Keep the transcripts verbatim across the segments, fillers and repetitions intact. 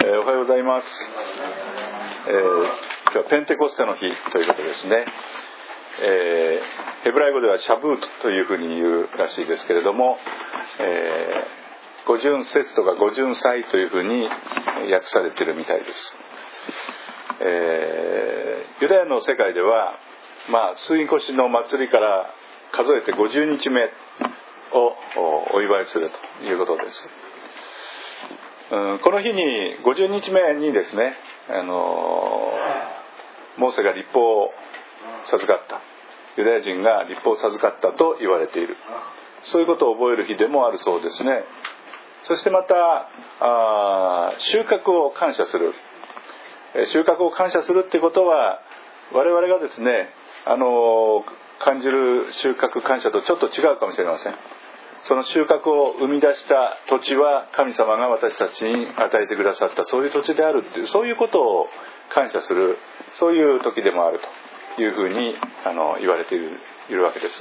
えー、おはようございます、えー、今日はペンテコステの日ということですね。えー、ヘブライ語ではシャブートというふうに言うらしいですけれども、えー、五巡節とか五巡祭というふうに訳されているみたいです。えー、ユダヤの世界では、まあ、杉越の祭りから数えてごじゅうにちめをお祝いするということです。うん、この日にごじゅうにちめにですね、あのモーセが律法を授かった、ユダヤ人が律法を授かったと言われている、そういうことを覚える日でもあるそうですね。そしてまたあ収穫を感謝する、収穫を感謝するっていうことは、我々がですね、あの感じる収穫感謝とちょっと違うかもしれません。その収穫を生み出した土地は神様が私たちに与えてくださったそういう土地であるっていう、そういうことを感謝する、そういう時でもあるというふうにあの言われている、いるわけです。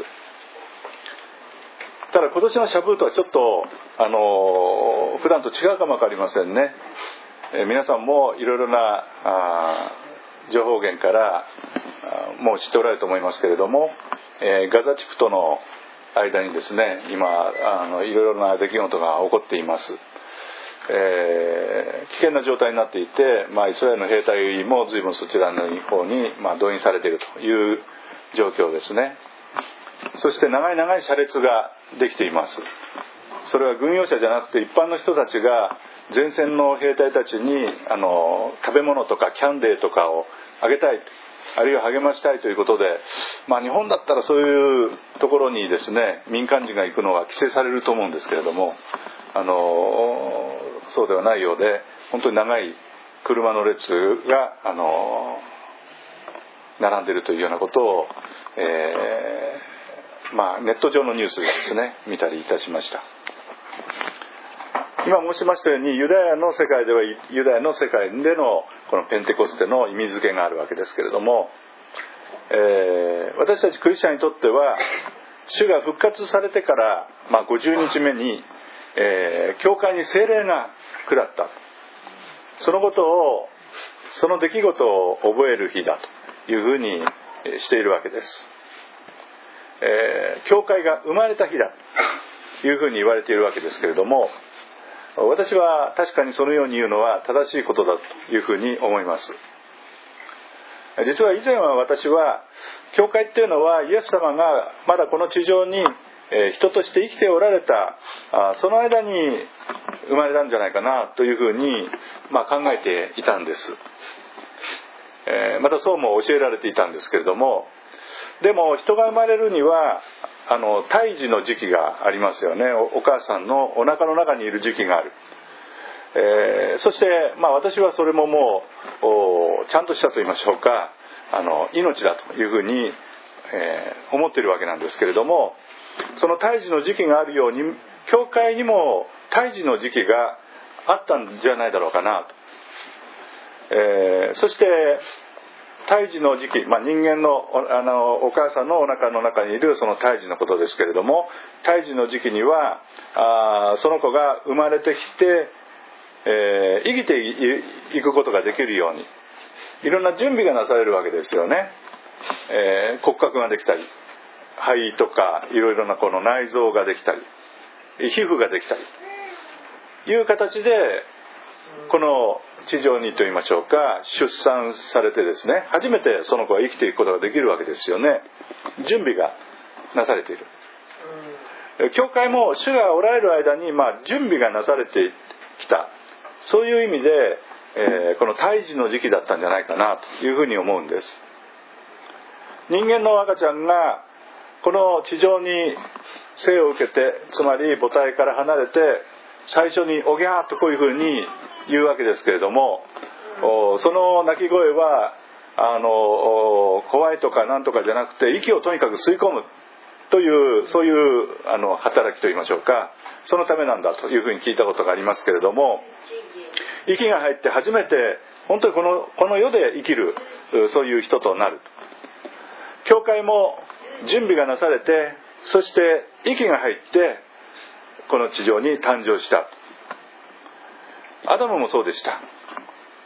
ただ今年のシャブートはちょっとあの普段と違うかもわかりませんね。えー、皆さんもいろいろなあ情報源からあもう知っておられると思いますけれども、えー、ガザ地区との間にですね、今あのいろいろな出来事が起こっています。えー、危険な状態になっていて、まあ、イスラエルの兵隊も随分そちらの方に、まあ、動員されているという状況ですね。そして長い長い車列ができています。それは軍用車じゃなくて一般の人たちが前線の兵隊たちにあの食べ物とかキャンデーとかをあげたい、あるいは励ましたいということで、まあ、日本だったらそういうところにですね、民間人が行くのは規制されると思うんですけれども、あのそうではないようで、本当に長い車の列があの並んでいるというようなことを、えーまあ、ネット上のニュースでですね見たりいたしました。今申しましたように、ユダヤの世界ではユダヤの世界でのこのペンテコステの意味付けがあるわけですけれども、えー、私たちクリスチャンにとっては主が復活されてから、まあ、ごじゅうにちめに、えー、教会に聖霊が下った、そのことをその出来事を覚える日だというふうにしているわけです。えー、教会が生まれた日だというふうに言われているわけですけれども、私は確かにそのように言うのは正しいことだというふうに思います。実は以前は私は教会っていうのはイエス様がまだこの地上に人として生きておられたその間に生まれたんじゃないかなというふうにまあ考えていたんです。またそうも教えられていたんですけれども、でも人が生まれるにはあの胎児の時期がありますよね。 お, お母さんのお腹の中にいる時期がある。えー、そして、まあ、私はそれももうちゃんとしたと言いましょうか、あの命だというふうに、えー、思っているわけなんですけれども、その胎児の時期があるように教会にも胎児の時期があったんじゃないだろうかなと。えー、そして胎児の時期、まあ、人間の、あのお母さんのお腹の中にいるその胎児のことですけれども、胎児の時期にはあその子が生まれてきて、えー、生きていくことができるようにいろんな準備がなされるわけですよね。えー、骨格ができたり、肺とかいろいろなこの内臓ができたり、皮膚ができたりいう形でこの地上にと言いましょうか、出産されてですね、初めてその子は生きていくことができるわけですよね。準備がなされている。教会も主がおられる間に、まあ、準備がなされてきた、そういう意味で、えー、この胎児の時期だったんじゃないかなというふうに思うんです。人間の赤ちゃんがこの地上に生を受けて、つまり母体から離れて最初におぎゃーっとこういうふうに言うわけですけれども、その鳴き声はあの怖いとかなんとかじゃなくて、息をとにかく吸い込むというそういうあの働きといいましょうか、そのためなんだというふうに聞いたことがありますけれども、息が入って初めて本当にこの、この世で生きるそういう人となる。教会も準備がなされて、そして息が入ってこの地上に誕生した。アダムもそうでした。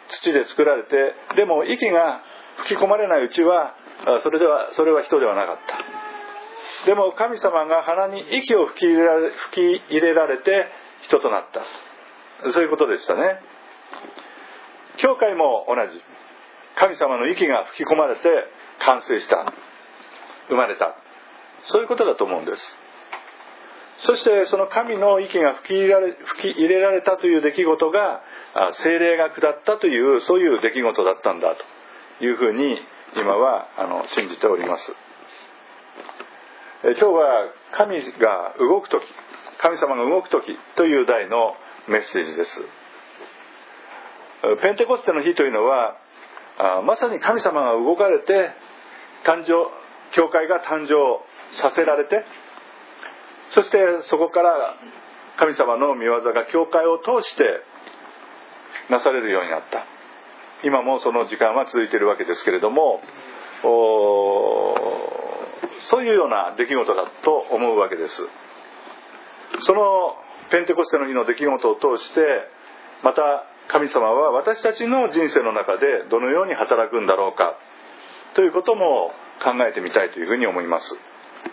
土で作られて、でも息が吹き込まれないうちはそれではそれは人ではなかった。でも神様が鼻に息を吹き入れられ、吹き入れられて人となった、そういうことでしたね。教会も同じ、神様の息が吹き込まれて完成した、生まれた、そういうことだと思うんです。そしてその神の息が吹き入れられ、吹き入れられたという出来事が聖霊が下ったという、そういう出来事だったんだというふうに今はあの信じております。今日は神が動くとき、神様が動くときという題のメッセージです。ペンテコステの日というのはまさに神様が動かれて誕生、教会が誕生させられて、そしてそこから神様の御業が教会を通してなされるようになった。今もその時間は続いているわけですけれども、そういうような出来事だと思うわけです。そのペンテコステの日の出来事を通して、また神様は私たちの人生の中でどのように働くんだろうかということも考えてみたいというふうに思います。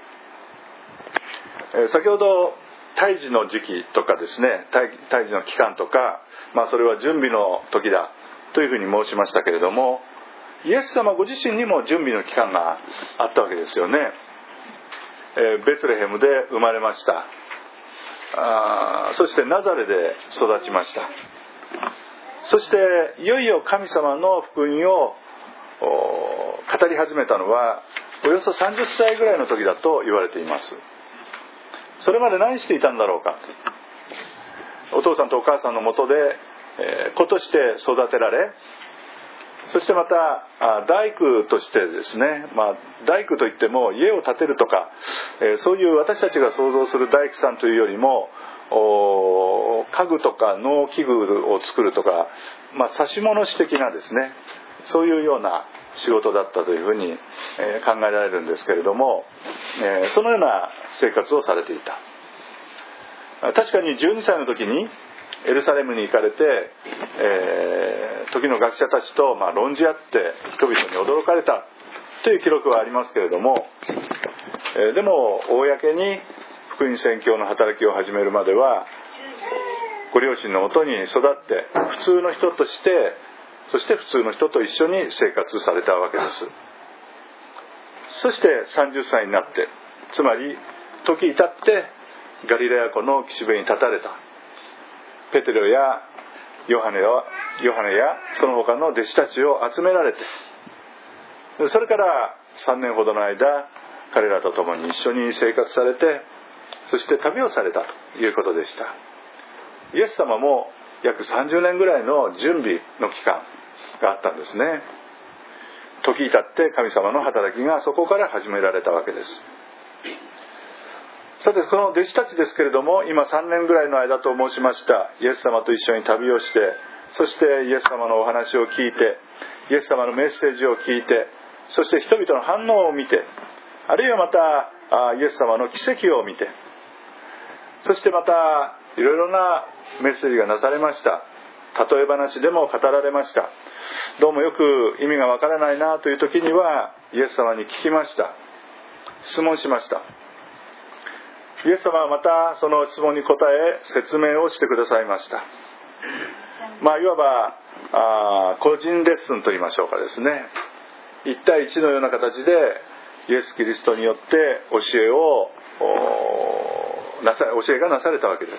先ほど胎児の時期とかですね、胎児の期間とか、まあ、それは準備の時だというふうに申しましたけれども、イエス様ご自身にも準備の期間があったわけですよね。ベツレヘムで生まれました。あそしてナザレで育ちました。そしていよいよ神様の福音を語り始めたのはおよそさんじゅっさいぐらいの時だと言われています。それまで何していたんだろうか。お父さんとお母さんのもとで、えー、子として育てられ、そしてまた大工としてですね、まあ、大工といっても家を建てるとか、えー、そういう私たちが想像する大工さんというよりも家具とか農機具を作るとか、まあ、指物師的なですね、そういうような仕事だったというふうに考えられるんですけれども、そのような生活をされていた。確かにじゅうにさいの時にエルサレムに行かれて、えー、時の学者たちとまあ論じ合って人々に驚かれたという記録はありますけれども、えー、でも公に福音宣教の働きを始めるまではご両親のもとに育って普通の人として、そして普通の人と一緒に生活されたわけです。そしてさんじゅっさいになって、つまり時至ってガリラヤ湖の岸辺に立たれた。ペテロやヨハネや、ヨハネやその他の弟子たちを集められて、それからさんねんほどの間彼らと共に一緒に生活されて、そして旅をされたということでした。イエス様も約さんじゅうねんぐらいの準備の期間があったんですね。時至って神様の働きがそこから始められたわけです。さてこの弟子たちですけれども、今さんねんぐらいの間と申しましたイエス様と一緒に旅をして、そしてイエス様のお話を聞いて、イエス様のメッセージを聞いて、そして人々の反応を見て、あるいはまたイエス様の奇跡を見て、そしてまたいろいろなメッセージがなされました。例え話でも語られました。どうもよく意味がわからないなという時にはイエス様に聞きました。質問しました。イエス様はまたその質問に答え説明をしてくださいました。まあいわばあ個人レッスンと言いましょうかですね、一対一のような形でイエス・キリストによって教えをなさ教えがなされたわけです。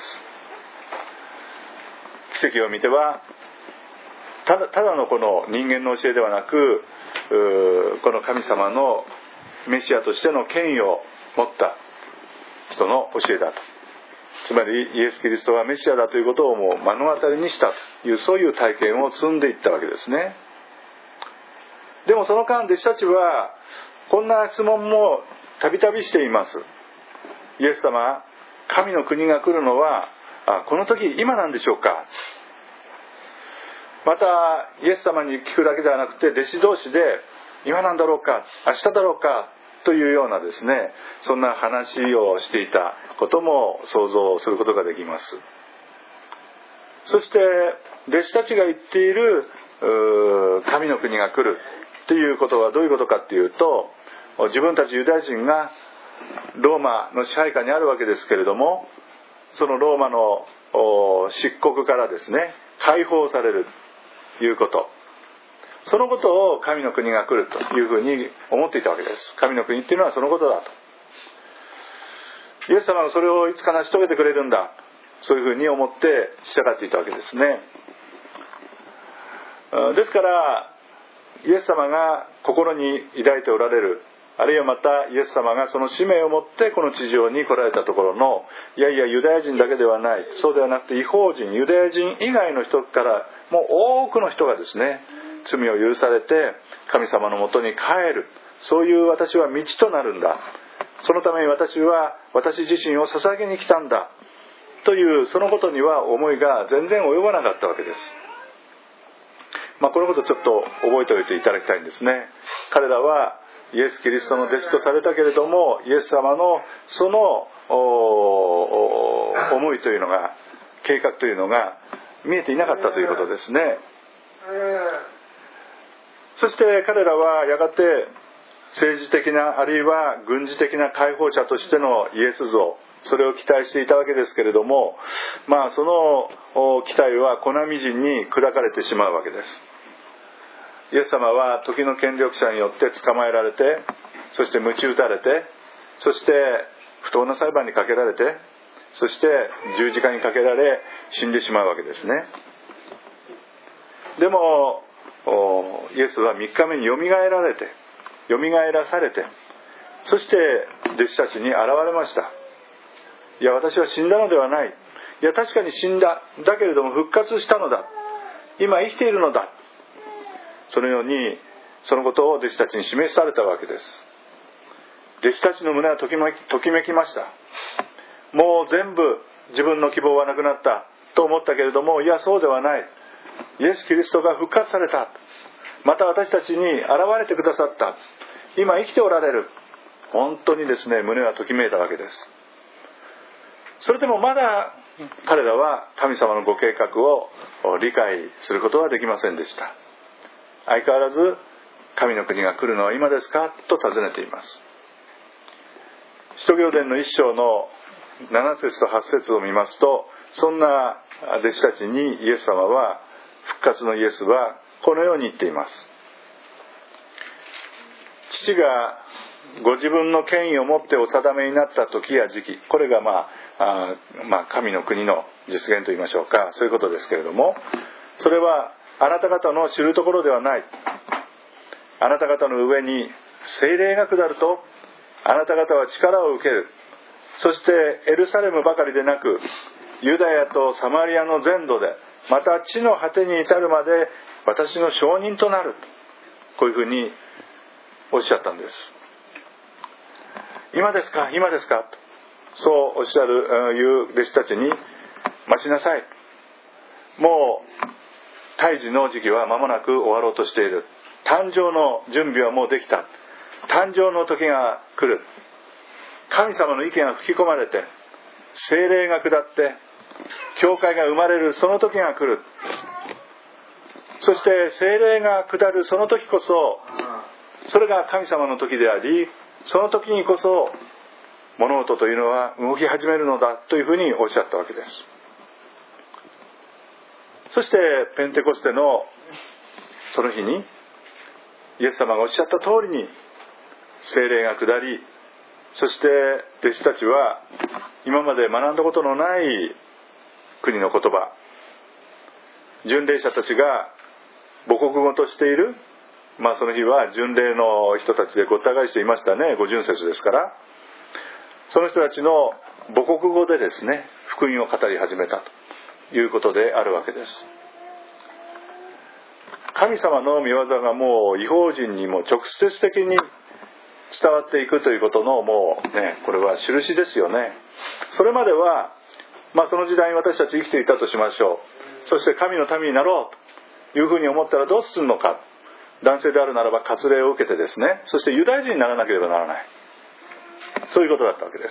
奇跡を見てはただ、ただのこの人間の教えではなく、この神様のメシアとしての権威を持った人の教えだと、つまりイエス・キリストはメシアだということをもう目の当たりにしたという、そういう体験を積んでいったわけですね。でもその間弟子たちはこんな質問もたびたびしています。イエス様、神の国が来るのはこの時今なんでしょうか。またイエス様に聞くだけではなくて弟子同士で今なんだろうか、明日だろうかというようなですね、そんな話をしていたことも想像することができます。そして弟子たちが言っている神の国が来るっていうことはどういうことかっていうと、自分たちユダヤ人がローマの支配下にあるわけですけれども、そのローマの漆黒からですね解放されるということ、そのことを神の国が来るというふうに思っていたわけです。神の国っていうのはそのことだと、イエス様がそれをいつか成し遂げてくれるんだ、そういうふうに思って従っていたわけですね。ですからイエス様が心に抱いておられる、あるいはまたイエス様がその使命を持ってこの地上に来られたところの、いやいやユダヤ人だけではない、そうではなくて異邦人、ユダヤ人以外の人からもう多くの人がですね罪を許されて神様のもとに帰る、そういう私は道となるんだ、そのために私は私自身を捧げに来たんだという、そのことには思いが全然及ばなかったわけです。まあ、このことちょっと覚えておいていただきたいんですね。彼らはイエス・キリストの弟子とされたけれども、イエス様のその思いというのが、計画というのが見えていなかったということですね。そして彼らはやがて政治的なあるいは軍事的な解放者としてのイエス像、それを期待していたわけですけれども、まあその期待は粉みじんに砕かれてしまうわけです。イエス様は時の権力者によって捕まえられて、そして鞭打たれて、そして不当な裁判にかけられて、そして十字架にかけられ死んでしまうわけですね。でもイエスはみっかめによみがえられて、よみがえらされて、そして弟子たちに現れました。いや私は死んだのではない、いや確かに死んだ、だけれども復活したのだ、今生きているのだ、そのようにそのことを弟子たちに示されたわけです。弟子たちの胸はときめき、ときめきました。もう全部自分の希望はなくなったと思ったけれども、いやそうではない、イエス・キリストが復活された、また私たちに現れてくださった、今生きておられる、本当にですね胸はときめいたわけです。それでもまだ彼らは神様のご計画を理解することはできませんでした。相変わらず神の国が来るのは今ですかと尋ねています。使徒行伝の一章のなな節とはち節を見ますと、そんな弟子たちにイエス様は、復活のイエスはこのように言っています。父がご自分の権威を持ってお定めになった時や時期、これがまあ、あまあ神の国の実現といいましょうか、そういうことですけれども、それはあなた方の知るところではない。あなた方の上に聖霊が下ると、あなた方は力を受ける。そしてエルサレムばかりでなく、ユダヤとサマリアの全土で、また地の果てに至るまで私の証人となる。こういうふうにおっしゃったんです。今ですか、今ですか、そうおっしゃるいう弟子たちに、待ちなさい。もう胎児の時期は間もなく終わろうとしている。誕生の準備はもうできた。誕生の時が来る。神様の意見が吹き込まれて、聖霊が下って教会が生まれる、その時が来る。そして聖霊が下るその時こそ、それが神様の時であり、その時にこそ物事というのは動き始めるのだというふうにおっしゃったわけです。そしてペンテコステのその日にイエス様がおっしゃった通りに聖霊が下り、そして弟子たちは今まで学んだことのない国の言葉、巡礼者たちが母国語としている、まあその日は巡礼の人たちでごった返していましたね。五巡節ですから、その人たちの母国語でですね福音を語り始めたということであるわけです。神様の御業がもう異邦人にも直接的に伝わっていくということのもうね、これは印ですよね。それまではまあその時代に私たち生きていたとしましょう。そして神の民になろうというふうに思ったらどうするのか。男性であるならば割礼を受けてですね、そしてユダヤ人にならなければならない、そういうことだったわけです。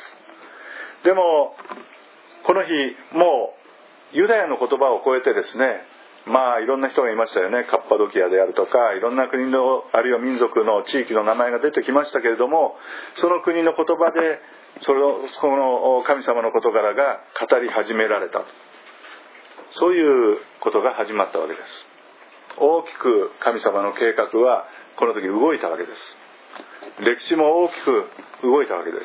でもこの日もうユダヤの言葉を超えてですね、 まあいろんな人がいましたよね。カッパドキアであるとか、いろんな国のあるいは民族の地域の名前が出てきましたけれども、その国の言葉でそのその神様の事柄が語り始められた、そういうことが始まったわけです。大きく神様の計画はこの時動いたわけです。歴史も大きく動いたわけです。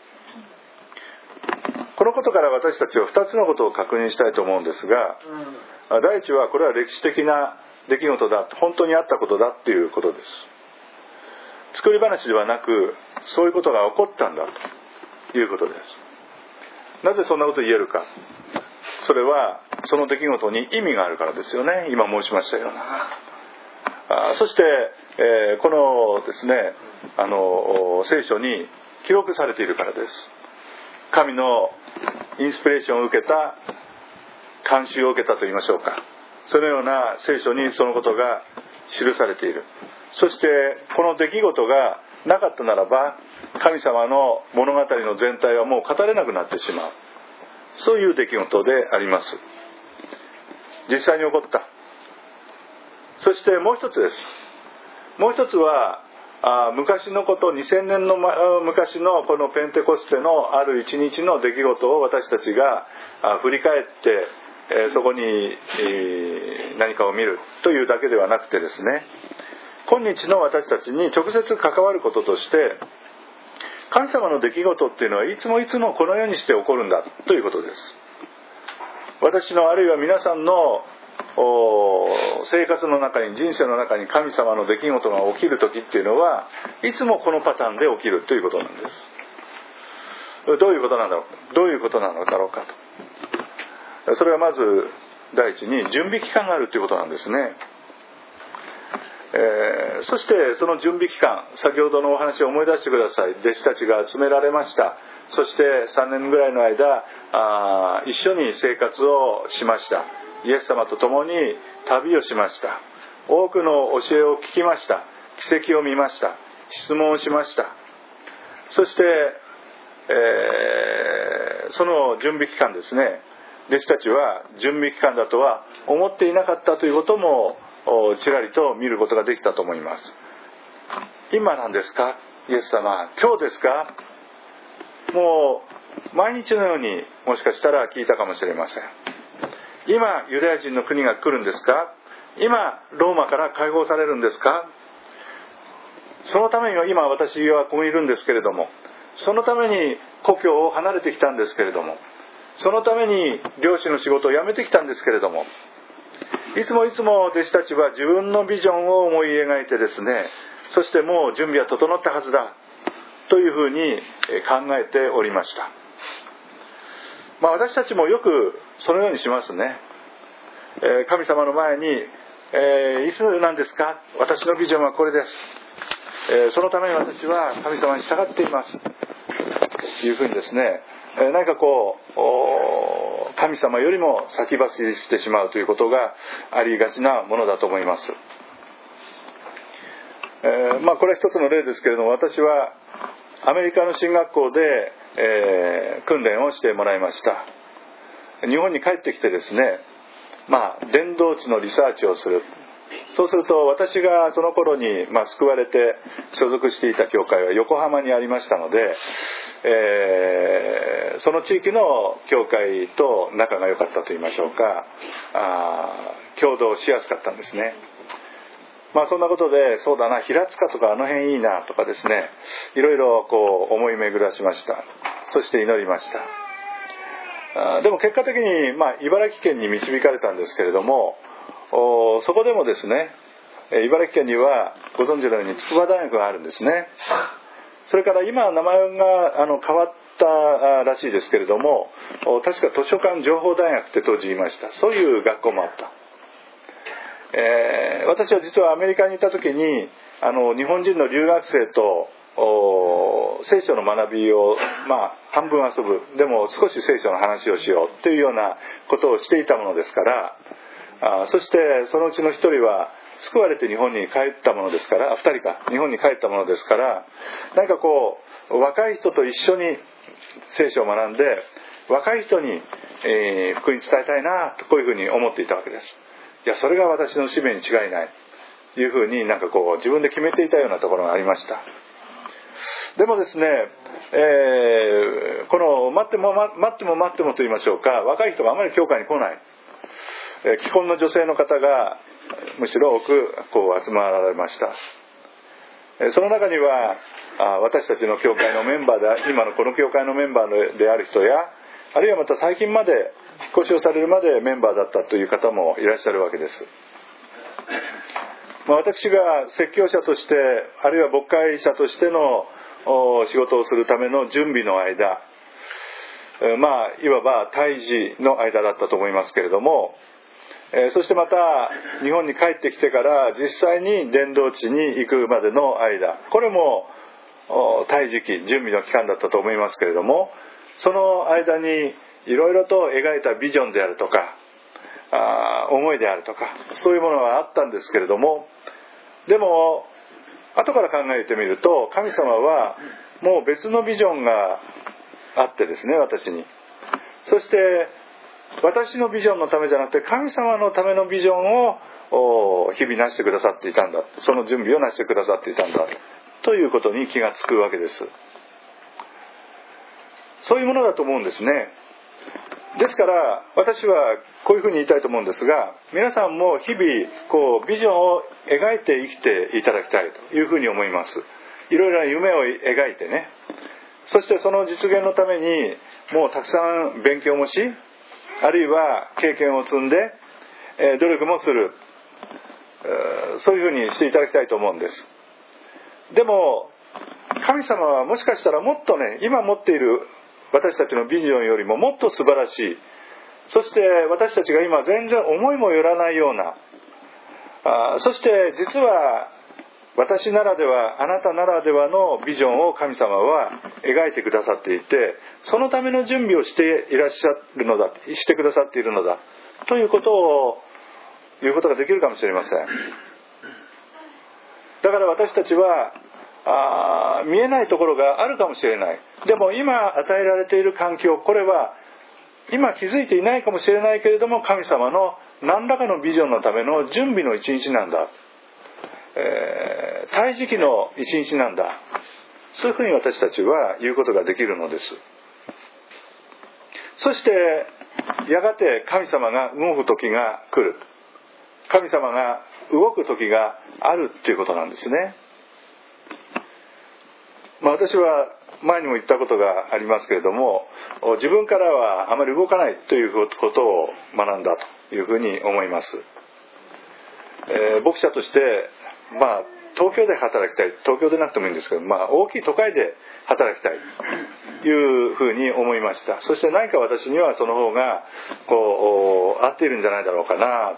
このことから私たちはふたつのことを確認したいと思うんですが、第一はこれは歴史的な出来事だ、本当にあったことだっていうことです。作り話ではなく、そういうことが起こったんだということです。なぜそんなことを言えるか。それはその出来事に意味があるからですよね。今申しましたような。あそして、えー、このですね、あの聖書に記録されているからです。神のインスピレーションを受けた、監修を受けたと言いましょうか、そのような聖書にそのことが記されている。そしてこの出来事がなかったならば、神様の物語の全体はもう語れなくなってしまう、そういう出来事であります。実際に起こった。そしてもう一つです。もう一つはあ昔のこと、にせんねんの昔のこのペンテコステのある一日の出来事を私たちが振り返って、えー、そこに、えー、何かを見るというだけではなくてですね、今日の私たちに直接関わることとして、神様の出来事っていうのはいつもいつもこのようにして起こるんだということです。私のあるいは皆さんの生活の中に、人生の中に神様の出来事が起きる時っていうのは、いつもこのパターンで起きるということなんです。どういうことなんだろうどういうことなのだろうかと。それはまず第一に準備期間があるということなんですね。えー、そしてその準備期間、先ほどのお話を思い出してください。弟子たちが集められました。そしてさんねんぐらいの間、あ一緒に生活をしました。イエス様と共に旅をしました。多くの教えを聞きました。奇跡を見ました。質問をしました。そして、えー、その準備期間ですね、弟子たちは準備期間だとは思っていなかったということもちらりと見ることができたと思います。今なんですか、イエス様、今日ですか。もう毎日のようにもしかしたら聞いたかもしれません。今ユダヤ人の国が来るんですか。今ローマから解放されるんですか。そのためには今私はここにいるんですけれども、そのために故郷を離れてきたんですけれども、そのために漁師の仕事を辞めてきたんですけれども、いつもいつも弟子たちは自分のビジョンを思い描いてですね、そしてもう準備は整ったはずだというふうに考えておりました。まあ、私たちもよくそのようにしますね。えー、神様の前に、えー、いつなんですか、私のビジョンはこれです、えー、そのために私は神様に従っていますというふうにですね、えー、何かこう神様よりも先走りしてしまうということがありがちなものだと思います。えーまあ、これは一つの例ですけれども、私はアメリカの進学校で、えー、訓練をしてもらいました。日本に帰ってきてですね、まあ、伝道地のリサーチをする。そうすると私がその頃に、まあ、救われて所属していた教会は横浜にありましたので、えー、その地域の教会と仲が良かったと言いましょうか、あ共同しやすかったんですね。まあ、そんなことで、そうだな、平塚とかあの辺いいなとかですね、いろいろこう思い巡らしました。そして祈りました。あでも結果的に、まあ、茨城県に導かれたんですけれども、そこでもですね、茨城県にはご存知のように筑波大学があるんですね。それから今名前があの変わったらしいですけれども、確か図書館情報大学って当時言いました。そういう学校もあった。えー、私は実はアメリカにいた時にあの日本人の留学生と聖書の学びを、まあ、半分遊ぶ、でも少し聖書の話をしようというようなことをしていたものですから、あそしてそのうちの一人は救われて日本に帰ったものですから、二人か日本に帰ったものですから、何かこう若い人と一緒に聖書を学んで若い人に、えー、福音伝えたいなとこういうふうに思っていたわけです。 いやそれが私の使命に違いないというふうになんかこう自分で決めていたようなところがありました。でもですね、えー、この待っても待っても待ってもと言いましょうか、若い人があまり教会に来ない、えー、既婚の女性の方がむしろ多くこう集まられました。えー、その中にはあ私たちの教会のメンバーで今のこの教会のメンバーである人や、あるいはまた最近まで引っ越しをされるまでメンバーだったという方もいらっしゃるわけです。まあ、私が説教者としてあるいは牧会者としての仕事をするための準備の間、まあいわば胎児の間だったと思いますけれども、そしてまた日本に帰ってきてから実際に伝道地に行くまでの間、これも胎児期、準備の期間だったと思いますけれども、その間にいろいろと描いたビジョンであるとかあ思いであるとか、そういうものがあったんですけれども、でも後から考えてみると、神様はもう別のビジョンがあってですね、私に。そして私のビジョンのためじゃなくて神様のためのビジョンを日々なしてくださっていたんだ、その準備をなしてくださっていたんだということに気がつくわけです。そういうものだと思うんですね。ですから私はこういうふうに言いたいと思うんですが、皆さんも日々こうビジョンを描いて生きていただきたいというふうに思います。いろいろな夢を描いてね、そしてその実現のためにもうたくさん勉強もし、あるいは経験を積んで努力もする、そういうふうにしていただきたいと思うんです。でも神様はもしかしたらもっとね、今持っている私たちのビジョンよりももっと素晴らしい、そして私たちが今全然思いもよらないような、あそして実は私ならでは、あなたならではのビジョンを神様は描いてくださっていて、そのための準備をしていらっしゃるのだ、してくださっているのだということを言うことができるかもしれません。だから私たちはあ見えないところがあるかもしれない。でも今与えられている環境、これは今気づいていないかもしれないけれども、神様の何らかのビジョンのための準備の一日なんだ、えー、胎児期の一日なんだ、そういうふうに私たちは言うことができるのです。そしてやがて神様が動く時が来る、神様が動く時があるっていうことなんですね。まあ、私は前にも言ったことがありますけれども、自分からはあまり動かないということを学んだというふうに思います。えー、牧者として、まあ、東京で働きたい、東京でなくてもいいんですけど、まあ、大きい都会で働きたいというふうに思いました。そして何か私にはその方がこう合っているんじゃないだろうかな、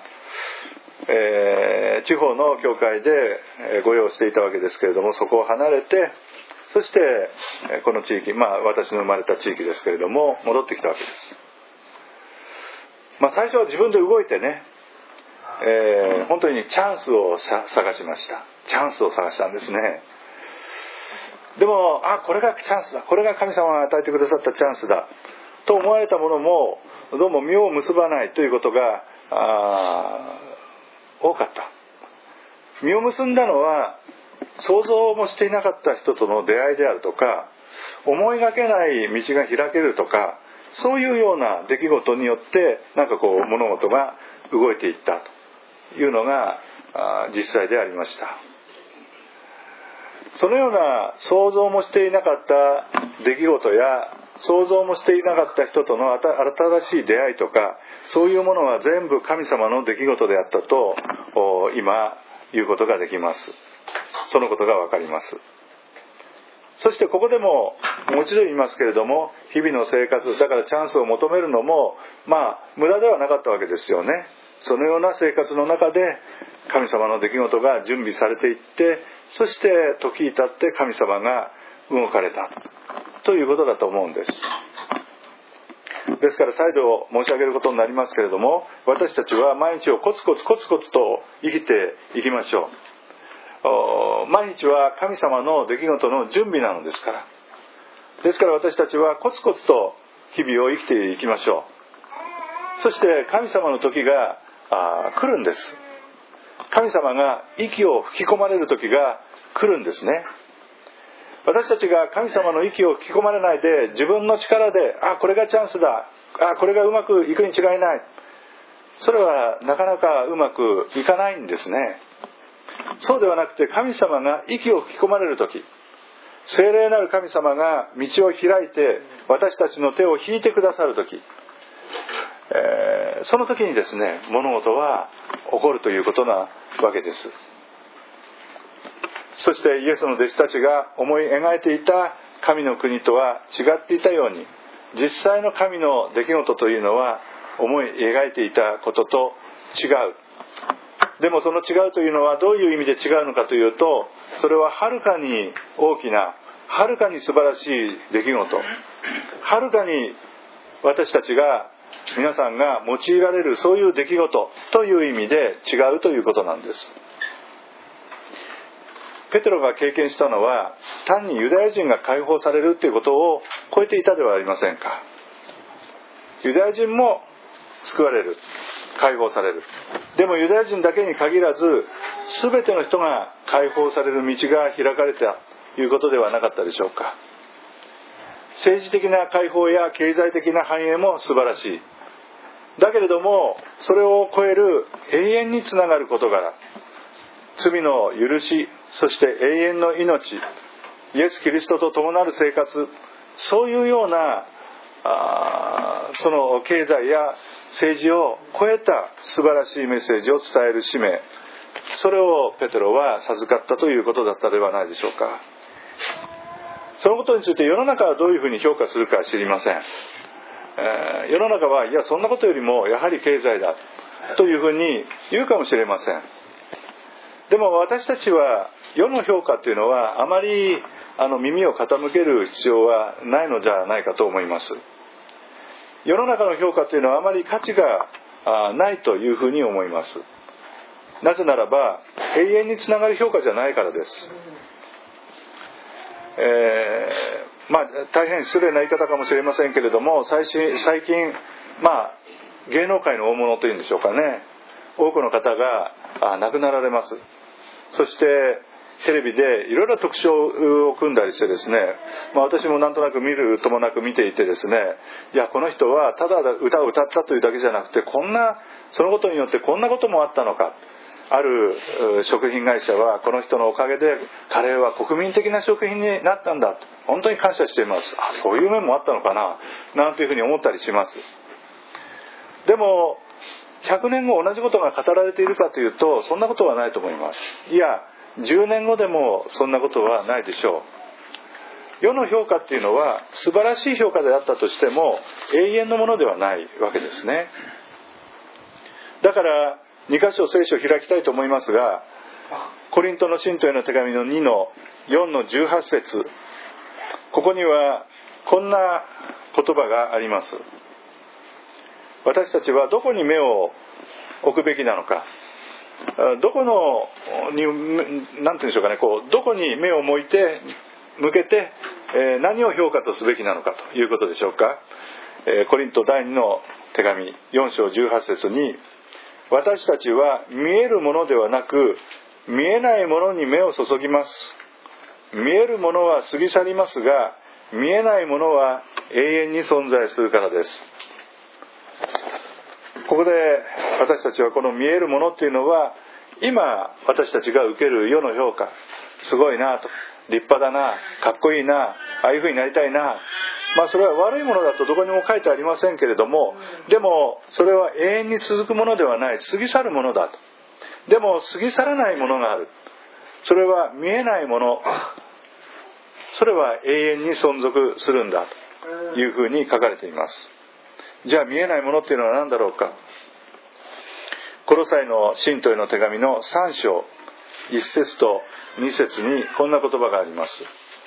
えー、地方の教会で御用していたわけですけれども、そこを離れて、そしてこの地域、まあ私の生まれた地域ですけれども戻ってきたわけです。まあ最初は自分で動いてね、えー、本当にチャンスを探しました。チャンスを探したんですね。でも、あ、これがチャンスだ、これが神様が与えてくださったチャンスだと思われたものもどうも実を結ばないということがあ多かった。実を結んだのは想像もしていなかった人との出会いであるとか、思いがけない道が開けるとか、そういうような出来事によってなんかこう物事が動いていったというのが実際でありました。そのような想像もしていなかった出来事や想像もしていなかった人との新しい出会いとか、そういうものは全部神様の出来事であったと今言うことができます。そのことがわかります。そしてここでももう一度言いますけれども、日々の生活だからチャンスを求めるのもまあ無駄ではなかったわけですよね。そのような生活の中で神様の出来事が準備されていって、そして時に経って神様が動かれたということだと思うんです。ですから再度申し上げることになりますけれども、私たちは毎日をコツコツコツコツと生きていきましょう。毎日は神様の出来事の準備なのですから。ですから私たちはコツコツと日々を生きていきましょう。そして神様の時があ来るんです。神様が息を吹き込まれる時が来るんですね。私たちが神様の息を吹き込まれないで自分の力で、あこれがチャンスだ、あこれがうまくいくに違いない、それはなかなかうまくいかないんですね。そうではなくて、神様が息を吹き込まれる時、聖霊なる神様が道を開いて私たちの手を引いてくださる時、えー、その時にですね、物事は起こるということなわけです。そしてイエスの弟子たちが思い描いていた神の国とは違っていたように、実際の神の出来事というのは思い描いていたことと違う。でもその違うというのはどういう意味で違うのかというと、それははるかに大きな、はるかに素晴らしい出来事、はるかに私たちが、皆さんが用いられるそういう出来事という意味で違うということなんです。ペテロが経験したのは、単にユダヤ人が解放されるということを超えていたではありませんか。ユダヤ人も救われる、解放される。でもユダヤ人だけに限らず、全ての人が解放される道が開かれたということではなかったでしょうか。政治的な解放や経済的な繁栄も素晴らしい。だけれども、それを超える永遠につながる事柄、罪の許し、そして永遠の命、イエス・キリストと共なる生活、そういうようなあその経済や政治を超えた素晴らしいメッセージを伝える使命、それをペテロは授かったということだったではないでしょうか。そのことについて世の中はどういうふうに評価するか知りません。えー、世の中はいやそんなことよりもやはり経済だというふうに言うかもしれません。でも私たちは世の評価というのはあまりあの耳を傾ける必要はないのじゃないかと思います。世の中の評価というのはあまり価値がないというふうに思います。なぜならば永遠につながる評価じゃないからです。えー、まあ大変失礼な言い方かもしれませんけれども、最近、最近まあ芸能界の大物というんでしょうかね、多くの方が亡くなられます。そしてテレビでいろいろ特徴を組んだりしてですね、まあ、私もなんとなく見るともなく見ていてですね、いやこの人はただ歌を歌ったというだけじゃなくて、こんなそのことによってこんなこともあったのか。ある食品会社はこの人のおかげでカレーは国民的な食品になったんだと本当に感謝しています。あ、そういう面もあったのかななんていうふうに思ったりします。でもひゃくねんご同じことが語られているかというと、そんなことはないと思います。いやじゅうねんごでもそんなことはないでしょう。世の評価っていうのは素晴らしい評価であったとしても永遠のものではないわけですね。だからに箇所聖書を開きたいと思いますが、コリントの信徒への手紙のにのよんのじゅうはち節、ここにはこんな言葉があります。私たちはどこに目を置くべきなのか、どこのに何て言うんでしょうかね、こうどこに目を向いて向けて、えー、何を評価とすべきなのかということでしょうか。えー、コリントだいにの手紙よん章じゅうはち節に、私たちは見えるものではなく見えないものに目を注ぎます。見えるものは過ぎ去りますが見えないものは永遠に存在するからです。ここで私たちはこの見えるものっていうのは、今私たちが受ける世の評価、すごいなと、立派だな、かっこいいな、ああいうふうになりたいな、まあそれは悪いものだとどこにも書いてありませんけれども、でもそれは永遠に続くものではない、過ぎ去るものだと。でも過ぎ去らないものがある。それは見えないもの、それは永遠に存続するんだというふうに書かれています。じゃあ見えないものっていうのは何だろうか。コロサイの信徒への手紙のさん章いち節とに節にこんな言葉があります。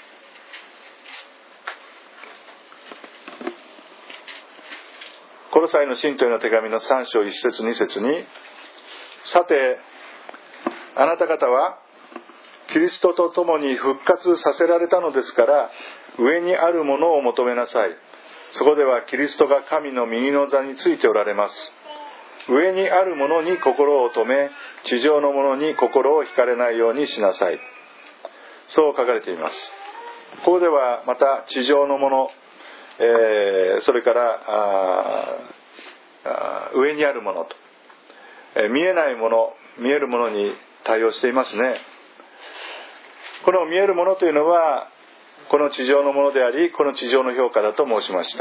コロサイの信徒への手紙のさん章いち節に節に、さてあなた方はキリストと共に復活させられたのですから、上にあるものを求めなさい。そこではキリストが神の右の座についておられます。 上にあるものに心を留め、地上のものに心を惹かれないようにしなさい。そう書かれています。ここではまた地上のもの、えー、それからああ上にあるものと、えー、見えないもの、見えるものに対応していますね。この見えるものというのはこの地上のものであり、この地上の評価だと申しました。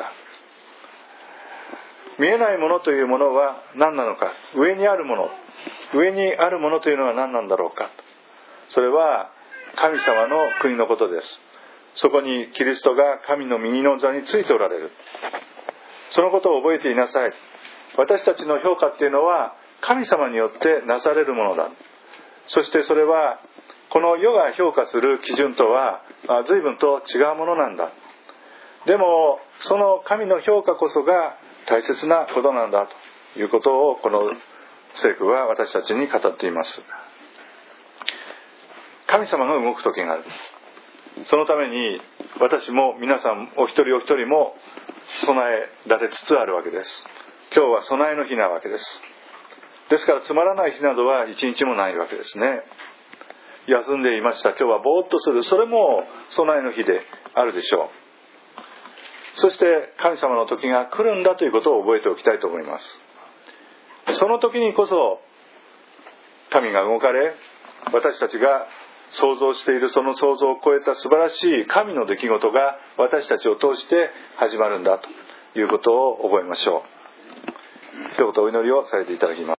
見えないものというものは何なのか。上にあるもの、上にあるものというのは何なんだろうか。それは神様の国のことです。そこにキリストが神の右の座についておられる。そのことを覚えていなさい。私たちの評価っていうのは神様によってなされるものだ。そしてそれはこの世が評価する基準とは随分と違うものなんだ。でもその神の評価こそが大切なことなんだということをこの聖句は私たちに語っています。神様が動く時がある。そのために私も皆さんお一人お一人も備えられつつあるわけです。今日は備えの日なわけです。ですからつまらない日などは一日もないわけですね。休んでいました、今日はぼーっとする、それも備えの日であるでしょう。そして神様の時が来るんだということを覚えておきたいと思います。その時にこそ神が動かれ、私たちが想像しているその想像を超えた素晴らしい神の出来事が私たちを通して始まるんだということを覚えましょう。一言お祈りをされていただきます。